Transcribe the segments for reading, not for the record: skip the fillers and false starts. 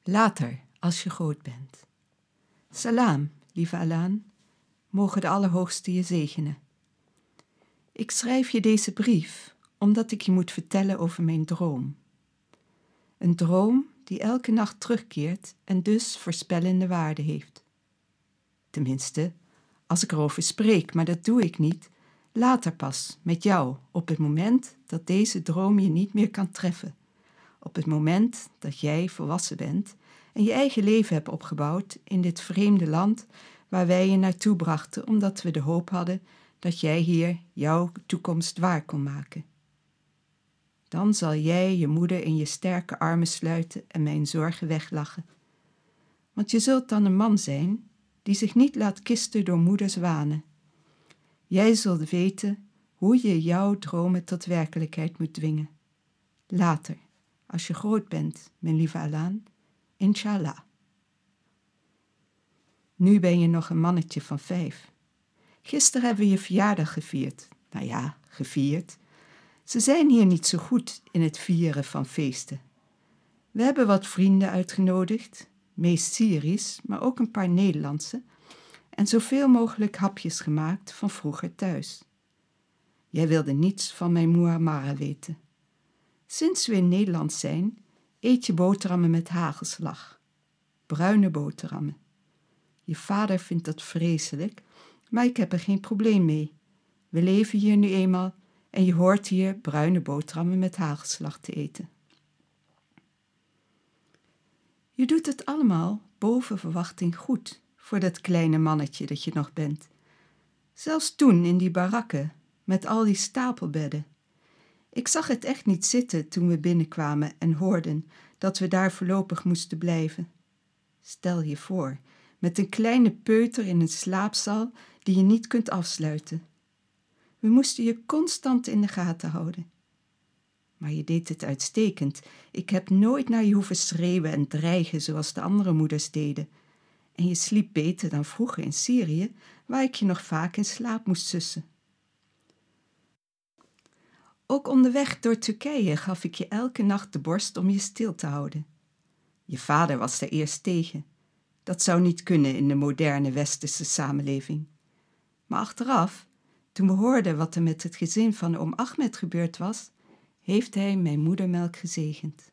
Later, als je groot bent. Salam, lieve Alan, mogen de Allerhoogste je zegenen. Ik schrijf je deze brief omdat ik je moet vertellen over mijn droom. Een droom die elke nacht terugkeert en dus voorspellende waarde heeft. Tenminste, als ik erover spreek, maar dat doe ik niet, later pas, met jou, op het moment dat deze droom je niet meer kan treffen. Op het moment dat jij volwassen bent en je eigen leven hebt opgebouwd in dit vreemde land waar wij je naartoe brachten omdat we de hoop hadden dat jij hier jouw toekomst waar kon maken. Dan zal jij je moeder in je sterke armen sluiten en mijn zorgen weglachen. Want je zult dan een man zijn die zich niet laat kisten door moeders wanen. Jij zult weten hoe je jouw dromen tot werkelijkheid moet dwingen. Later, als je groot bent, mijn lieve Alan, inshallah. Nu ben je nog een mannetje van 5. Gisteren hebben we je verjaardag gevierd. Nou ja, gevierd. Ze zijn hier niet zo goed in het vieren van feesten. We hebben wat vrienden uitgenodigd, meest Syrisch, maar ook een paar Nederlandse, en zoveel mogelijk hapjes gemaakt van vroeger thuis. Jij wilde niets van mijn muamara weten. Sinds we in Nederland zijn, eet je boterhammen met hagelslag. Bruine boterhammen. Je vader vindt dat vreselijk, maar ik heb er geen probleem mee. We leven hier nu eenmaal en je hoort hier bruine boterhammen met hagelslag te eten. Je doet het allemaal boven verwachting goed voor dat kleine mannetje dat je nog bent. Zelfs toen in die barakken met al die stapelbedden. Ik zag het echt niet zitten toen we binnenkwamen en hoorden dat we daar voorlopig moesten blijven. Stel je voor, met een kleine peuter in een slaapzaal die je niet kunt afsluiten. We moesten je constant in de gaten houden. Maar je deed het uitstekend. Ik heb nooit naar je hoeven schreeuwen en dreigen zoals de andere moeders deden. En je sliep beter dan vroeger in Syrië, waar ik je nog vaak in slaap moest sussen. Ook onderweg door Turkije gaf ik je elke nacht de borst om je stil te houden. Je vader was er eerst tegen. Dat zou niet kunnen in de moderne westerse samenleving. Maar achteraf, toen we hoorden wat er met het gezin van oom Ahmed gebeurd was, heeft hij mijn moedermelk gezegend.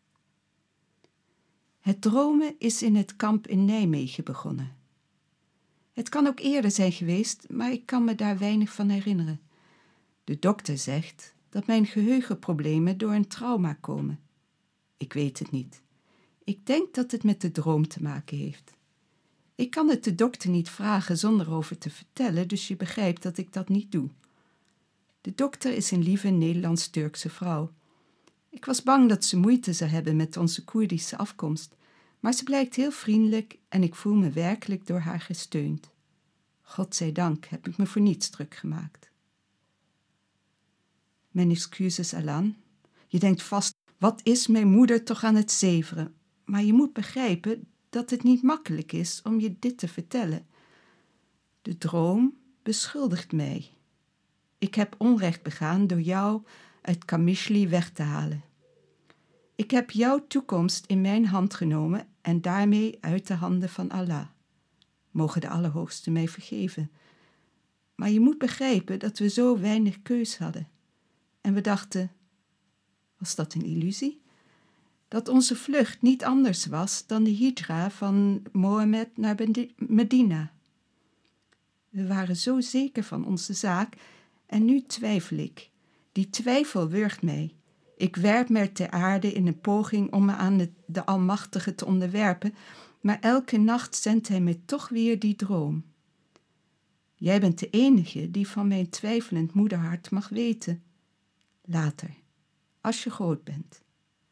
Het dromen is in het kamp in Nijmegen begonnen. Het kan ook eerder zijn geweest, maar ik kan me daar weinig van herinneren. De dokter zegt dat mijn geheugenproblemen door een trauma komen. Ik weet het niet. Ik denk dat het met de droom te maken heeft. Ik kan het de dokter niet vragen zonder erover te vertellen, dus je begrijpt dat ik dat niet doe. De dokter is een lieve Nederlands-Turkse vrouw. Ik was bang dat ze moeite zou hebben met onze Koerdische afkomst, maar ze blijkt heel vriendelijk en ik voel me werkelijk door haar gesteund. Godzijdank heb ik me voor niets druk gemaakt. Mijn excuses, Alan. Je denkt vast, wat is mijn moeder toch aan het zeveren? Maar je moet begrijpen dat het niet makkelijk is om je dit te vertellen. De droom beschuldigt mij. Ik heb onrecht begaan door jou uit Qamishli weg te halen. Ik heb jouw toekomst in mijn hand genomen en daarmee uit de handen van Allah. Mogen de Allerhoogste mij vergeven. Maar je moet begrijpen dat we zo weinig keus hadden. En we dachten, was dat een illusie? Dat onze vlucht niet anders was dan de hijra van Mohammed naar Medina. We waren zo zeker van onze zaak en nu twijfel ik. Die twijfel wurgt mij. Ik werp me ter aarde in een poging om me aan de Almachtige te onderwerpen, maar elke nacht zendt hij me toch weer die droom. Jij bent de enige die van mijn twijfelend moederhart mag weten. Later, als je groot bent.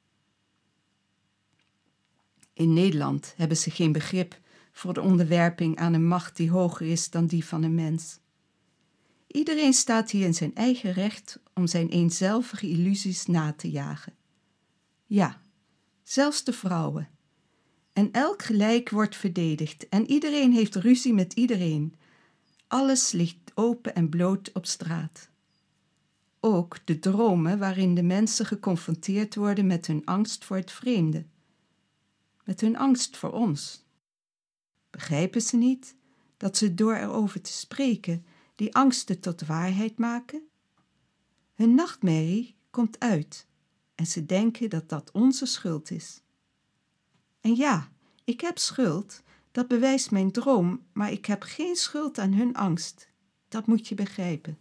In Nederland hebben ze geen begrip voor de onderwerping aan een macht die hoger is dan die van een mens. Iedereen staat hier in zijn eigen recht om zijn eenzelvige illusies na te jagen. Ja, zelfs de vrouwen. En elk gelijk wordt verdedigd en iedereen heeft ruzie met iedereen. Alles ligt open en bloot op straat. Ook de dromen waarin de mensen geconfronteerd worden met hun angst voor het vreemde. met hun angst voor ons. Begrijpen ze niet dat ze door erover te spreken die angsten tot waarheid maken? Hun nachtmerrie komt uit en ze denken dat dat onze schuld is. En ja, ik heb schuld, dat bewijst mijn droom, maar ik heb geen schuld aan hun angst. Dat moet je begrijpen.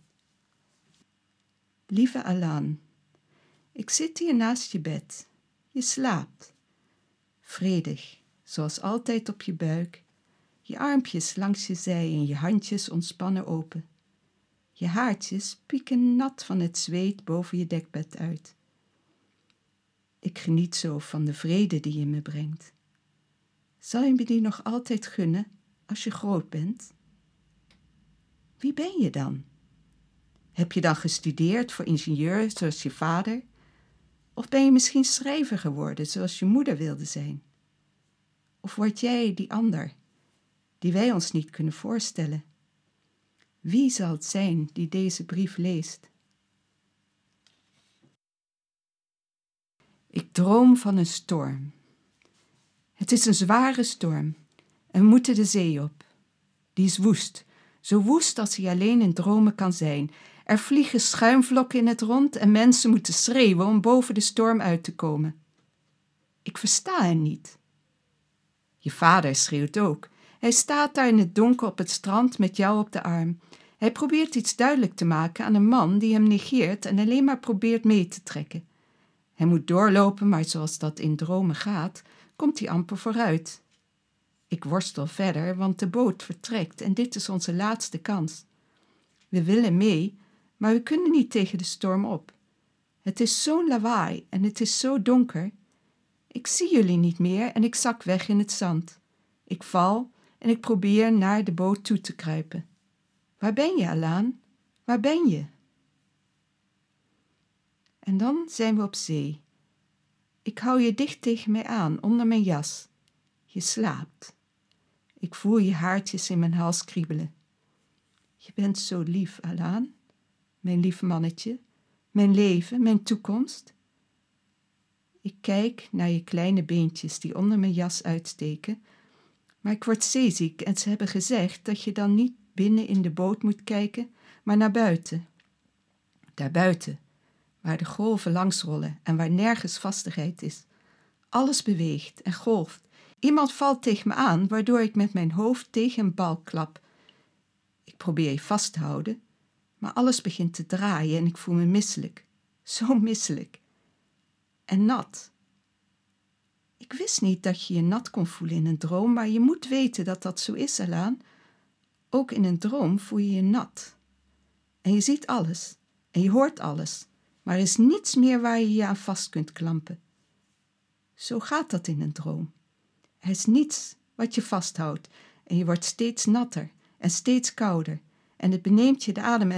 Lieve Alan, ik zit hier naast je bed. Je slaapt. Vredig, zoals altijd op je buik, je armpjes langs je zij en je handjes ontspannen open. Je haartjes pieken nat van het zweet boven je dekbed uit. Ik geniet zo van de vrede die je me brengt. Zal je me die nog altijd gunnen als je groot bent? Wie ben je dan? Heb je dan gestudeerd voor ingenieur zoals je vader? Of ben je misschien schrijver geworden zoals je moeder wilde zijn? Of word jij die ander, die wij ons niet kunnen voorstellen? Wie zal het zijn die deze brief leest? Ik droom van een storm. Het is een zware storm en we moeten de zee op. Die is woest, zo woest als hij alleen in dromen kan zijn. Er vliegen schuimvlokken in het rond en mensen moeten schreeuwen om boven de storm uit te komen. Ik versta hen niet. Je vader schreeuwt ook. Hij staat daar in het donker op het strand met jou op de arm. Hij probeert iets duidelijk te maken aan een man die hem negeert en alleen maar probeert mee te trekken. Hij moet doorlopen, maar zoals dat in dromen gaat, komt hij amper vooruit. Ik worstel verder, want de boot vertrekt en dit is onze laatste kans. We willen mee, maar we kunnen niet tegen de storm op. Het is zo'n lawaai en het is zo donker. Ik zie jullie niet meer en ik zak weg in het zand. Ik val en ik probeer naar de boot toe te kruipen. Waar ben je, Alan? Waar ben je? En dan zijn we op zee. Ik hou je dicht tegen mij aan, onder mijn jas. Je slaapt. Ik voel je haartjes in mijn hals kriebelen. Je bent zo lief, Alan. Mijn lief mannetje. Mijn leven, mijn toekomst. Ik kijk naar je kleine beentjes die onder mijn jas uitsteken, maar ik word zeeziek en ze hebben gezegd dat je dan niet binnen in de boot moet kijken, maar naar buiten. Daarbuiten, waar de golven langsrollen en waar nergens vastigheid is. Alles beweegt en golft. Iemand valt tegen me aan, waardoor ik met mijn hoofd tegen een balk klap. Ik probeer je vast te houden, maar alles begint te draaien en ik voel me misselijk. Zo misselijk. En nat. Ik wist niet dat je je nat kon voelen in een droom, maar je moet weten dat dat zo is, Alan. Ook in een droom voel je je nat. En je ziet alles en je hoort alles, maar er is niets meer waar je je aan vast kunt klampen. Zo gaat dat in een droom. Er is niets wat je vasthoudt en je wordt steeds natter en steeds kouder en het beneemt je de adem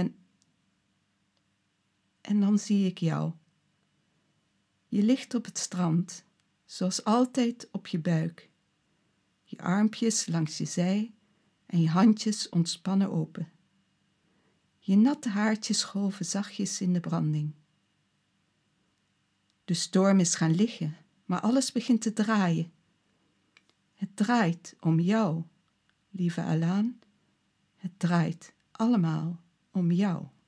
en dan zie ik jou. Je ligt op het strand, zoals altijd op je buik. Je armpjes langs je zij en je handjes ontspannen open. Je natte haartjes golven zachtjes in de branding. De storm is gaan liggen, maar alles begint te draaien. Het draait om jou, lieve Alan. Het draait allemaal om jou.